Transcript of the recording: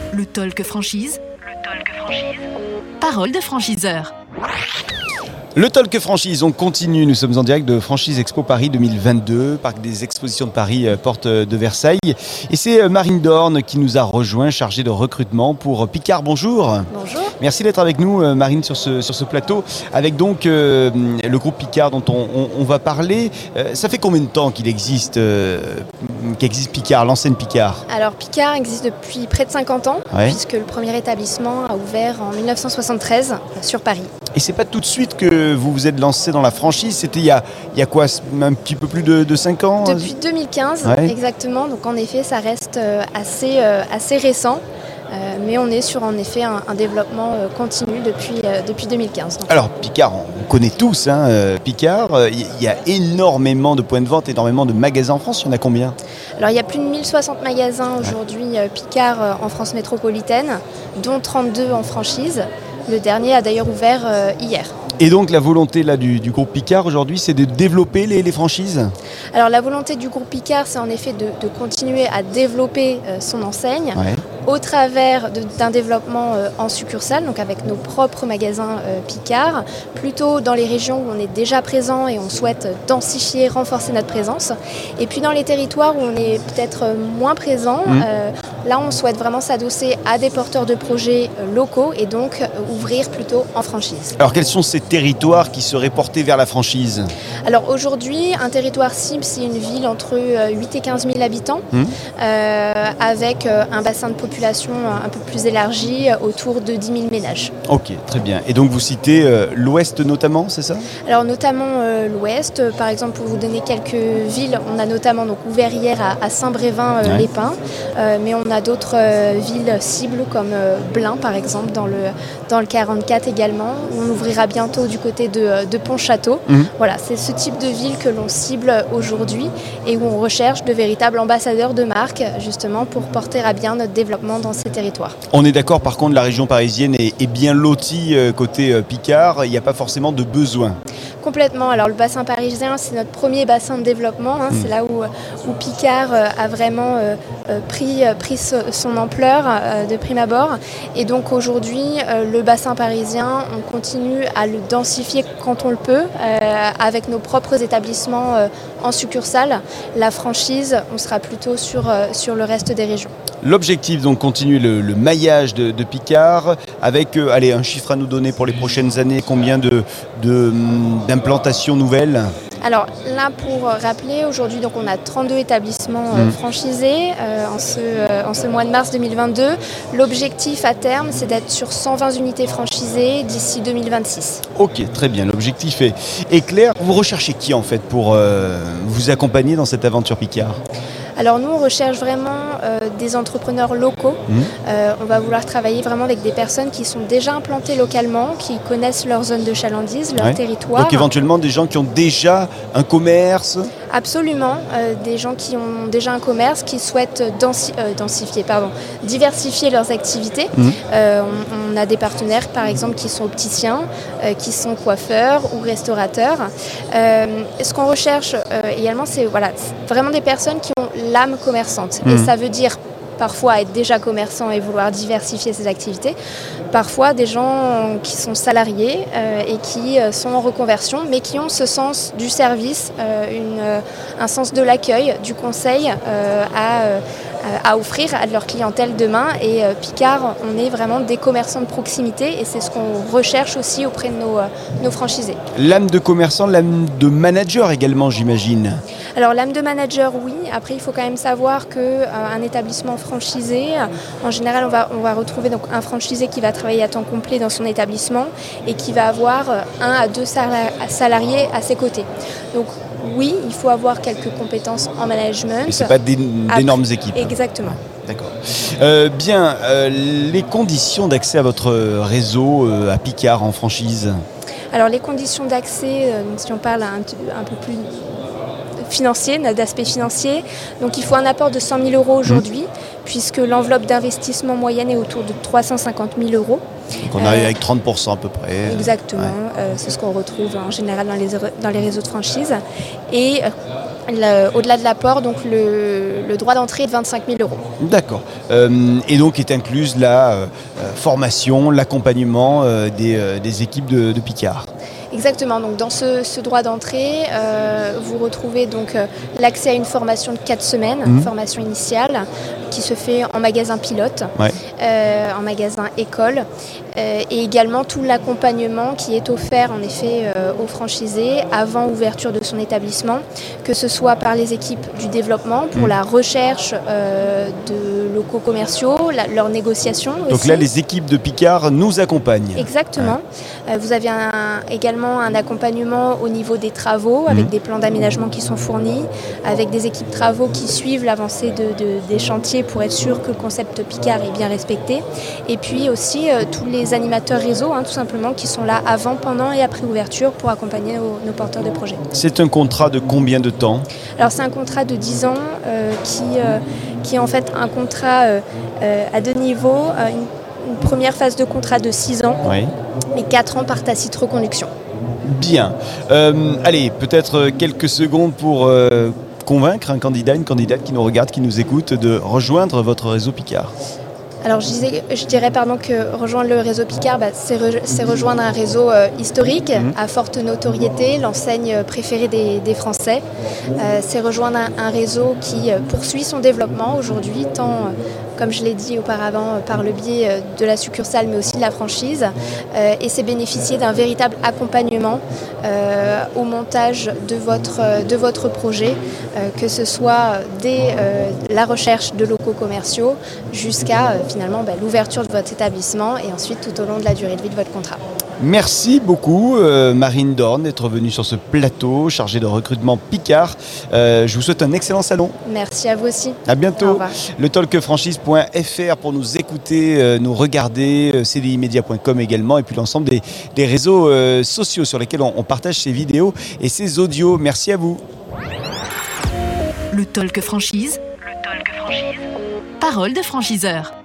Le Talk Franchise. Parole de franchiseur. Le Talk Franchise, on continue. Nous sommes en direct de Franchise Expo Paris 2022, parc des expositions de Paris, porte de Versailles. Et c'est Marine Dorn qui nous a rejoint, chargée de recrutement pour Picard. Bonjour. Bonjour. Merci d'être avec nous, Marine, sur ce plateau, avec donc le groupe Picard dont on va parler. Ça fait combien de temps qu'il existe Picard, l'enseigne Picard? Alors Picard existe depuis près de 50 ans, Ouais. puisque le premier établissement a ouvert en 1973 sur Paris. Et c'est pas tout de suite que vous vous êtes lancé dans la franchise, c'était il y a quoi, un petit peu plus de 5 ans? Depuis 2015, Ouais. exactement, donc en effet ça reste assez récent. Mais on est sur en effet un développement continu depuis 2015. Donc. Alors Picard, on connaît tous Picard, il y a énormément de points de vente, énormément de magasins en France, il y en a combien? Alors il y a plus de 1060 magasins aujourd'hui Picard en France métropolitaine, dont 32 en franchise. Le dernier a d'ailleurs ouvert hier. Et donc la volonté là, du groupe Picard aujourd'hui, c'est de développer les franchises? Alors la volonté du groupe Picard, c'est en effet de continuer à développer son enseigne. Ouais. Au travers d'un développement en succursale, donc avec nos propres magasins Picard, plutôt dans les régions où on est déjà présent et on souhaite densifier, renforcer notre présence. Et puis dans les territoires où on est peut-être moins présent, là on souhaite vraiment s'adosser à des porteurs de projets locaux et donc ouvrir plutôt en franchise. Alors quels sont ces territoires qui seraient portés vers la franchise? Alors aujourd'hui, un territoire cible, c'est une ville entre 8 et 15 000 habitants, avec un bassin de population un peu plus élargi, autour de 10 000 ménages. Ok, très bien. Et donc vous citez l'Ouest notamment, c'est ça? Alors notamment l'Ouest, par exemple pour vous donner quelques villes, on a notamment donc, ouvert hier à Saint-Brévin-les-Pins, mais on a d'autres villes cibles comme Blain par exemple, dans le 44 également. On ouvrira bientôt du côté de Pontchâteau. Voilà, c'est ce type de ville que l'on cible aujourd'hui et où on recherche de véritables ambassadeurs de marque justement pour porter à bien notre développement dans ces territoires. On est d'accord par contre, la région parisienne est bien lotie côté Picard, il n'y a pas forcément de besoin. Complètement. Alors le bassin parisien, c'est notre premier bassin de développement. C'est là où Picard a vraiment pris son ampleur de prime abord. Et donc aujourd'hui, le bassin parisien, on continue à le densifier quand on le peut, avec nos propres établissements en succursale. La franchise, on sera plutôt sur le reste des régions. L'objectif, donc, continuer le maillage de Picard avec un chiffre à nous donner pour les prochaines années, combien d'implantations nouvelles? Alors là, pour rappeler, aujourd'hui donc on a 32 établissements franchisés en ce mois de mars 2022. L'objectif à terme, c'est d'être sur 120 unités franchisées d'ici 2026. Ok, très bien, l'objectif est clair. Vous recherchez qui en fait pour vous accompagner dans cette aventure Picard? Alors nous, on recherche vraiment des entrepreneurs locaux. On va vouloir travailler vraiment avec des personnes qui sont déjà implantées localement, qui connaissent leur zone de chalandise, leur territoire. Donc éventuellement des gens qui ont déjà un commerce? Absolument, des gens qui ont déjà un commerce, qui souhaitent diversifier leurs activités. On a des partenaires par exemple qui sont opticiens, qui sont coiffeurs ou restaurateurs. Ce qu'on recherche également, c'est vraiment des personnes qui ont l'âme commerçante. Et ça veut dire parfois être déjà commerçant et vouloir diversifier ses activités. Parfois des gens qui sont salariés et qui sont en reconversion, mais qui ont ce sens du service, un sens de l'accueil, du conseil à offrir à leur clientèle demain. Et Picard, on est vraiment des commerçants de proximité et c'est ce qu'on recherche aussi auprès de nos franchisés. L'âme de commerçant, l'âme de manager également, j'imagine. Alors l'âme de manager, oui. Après, il faut quand même savoir qu'un établissement franchisé, en général, on va retrouver donc un franchisé qui va travailler à temps complet dans son établissement et qui va avoir 1 à 2 salariés à ses côtés. Donc oui, il faut avoir quelques compétences en management. Mais ce n'est pas d'énormes équipes. Exactement. D'accord. Les conditions d'accès à votre réseau à Picard en franchise? Alors les conditions d'accès, si on parle un peu plus financier, d'aspect financier. Donc il faut un apport de 100 000 € aujourd'hui, puisque l'enveloppe d'investissement moyenne est autour de 350 000 €. Donc on arrive avec 30% à peu près. Exactement, Ouais. c'est ce qu'on retrouve en général dans les réseaux de franchise. Et au-delà de l'apport, donc le droit d'entrée est de 25 000 euros. D'accord. Et donc est incluse la formation, l'accompagnement des équipes de Picard. Exactement, donc dans ce droit d'entrée, vous retrouvez donc l'accès à une formation de 4 semaines, formation initiale, qui se fait en magasin pilote, Ouais. en magasin école, et également tout l'accompagnement qui est offert en effet aux franchisés avant ouverture de son établissement, que ce soit par les équipes du développement pour la recherche de locaux commerciaux, leur négociation aussi. Donc là, les équipes de Picard nous accompagnent. Exactement. Vous avez également un accompagnement au niveau des travaux, avec des plans d'aménagement qui sont fournis, avec des équipes travaux qui suivent l'avancée des chantiers pour être sûr que le concept Picard est bien respecté. Et puis aussi tous les animateurs réseau, tout simplement, qui sont là avant, pendant et après ouverture pour accompagner nos porteurs de projets. C'est un contrat de combien de temps ? Alors c'est un contrat de 10 ans qui est en fait un contrat à 2 niveaux. Une première phase de contrat de 6 ans Oui. et 4 ans par tacite reconduction. Bien. Allez, peut-être quelques secondes pour convaincre un candidat, une candidate qui nous regarde, qui nous écoute, de rejoindre votre réseau Picard. Alors je dirais que rejoindre le réseau Picard, c'est rejoindre un réseau historique à forte notoriété, l'enseigne préférée des Français. C'est rejoindre un réseau qui poursuit son développement aujourd'hui, tant, comme je l'ai dit auparavant, par le biais de la succursale, mais aussi de la franchise. Et c'est bénéficier d'un véritable accompagnement au montage de votre projet, que ce soit dès la recherche de locaux commerciaux jusqu'à finalement l'ouverture de votre établissement et ensuite tout au long de la durée de vie de votre contrat. Merci beaucoup Marine Dorn d'être venue sur ce plateau chargé de recrutement Picard. Je vous souhaite un excellent salon. Merci à vous aussi. À bientôt. Au revoir. Le talkfranchise.fr pour nous écouter, nous regarder, cdimedia.com également, et puis l'ensemble des réseaux sociaux sur lesquels on partage ces vidéos et ces audios. Merci à vous. Le Talk Franchise. Parole de franchiseur.